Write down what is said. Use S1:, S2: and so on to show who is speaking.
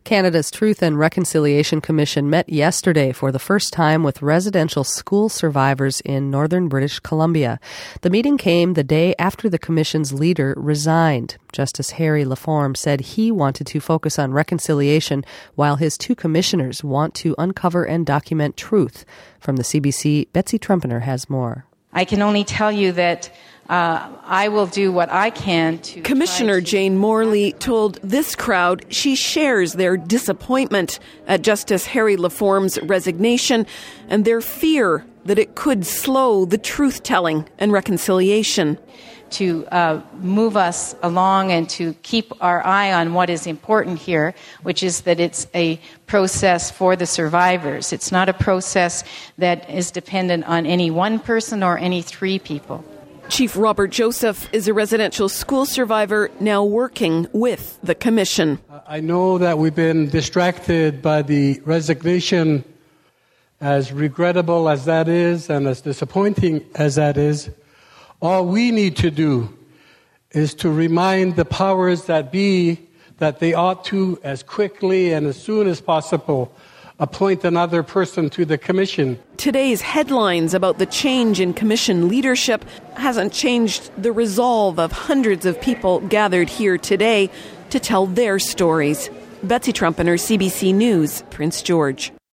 S1: Canada's Truth and Reconciliation Commission met yesterday for the first time with residential school survivors in northern British Columbia. The meeting came the day after the commission's leader resigned. Justice Harry Laforme said he wanted to focus on reconciliation while his two commissioners want to uncover and document truth. From the CBC, Betsy Trumpener has more.
S2: I can only tell you that I will do what I can to...
S3: Commissioner Jane Morley told this crowd she shares their disappointment at Justice Harry Laforme's resignation and their fear that it could slow the truth-telling and reconciliation.
S2: To move us along and to keep our eye on what is important here, which is that it's a process for the survivors. It's not a process that is dependent on any one person or any three people.
S3: Chief Robert Joseph is a residential school survivor now working with the commission.
S4: I know that we've been distracted by the resignation, as regrettable as that is and as disappointing as that is. All we need to do is to remind the powers that be that they ought to, as quickly and as soon as possible, appoint another person to the commission.
S3: Today's headlines about the change in commission leadership hasn't changed the resolve of hundreds of people gathered here today to tell their stories. Betsy Trumpener, CBC News, Prince George.